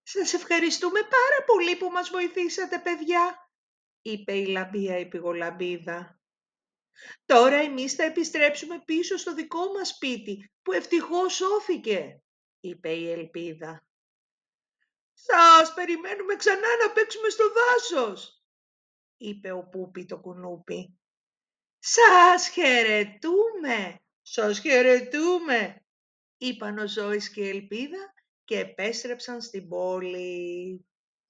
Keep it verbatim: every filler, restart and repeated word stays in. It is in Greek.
«Σας ευχαριστούμε πάρα πολύ που μας βοηθήσατε, παιδιά», είπε η Λαμπία Επιγολαμπίδα. «Τώρα εμείς θα επιστρέψουμε πίσω στο δικό μας σπίτι, που ευτυχώς σώθηκε», είπε η Ελπίδα. «Σας περιμένουμε ξανά να παίξουμε στο δάσος», είπε ο Πούπι το κουνούπι. «Σας χαιρετούμε, σας χαιρετούμε», είπαν ο Ζώης και η Ελπίδα και επέστρεψαν στην πόλη.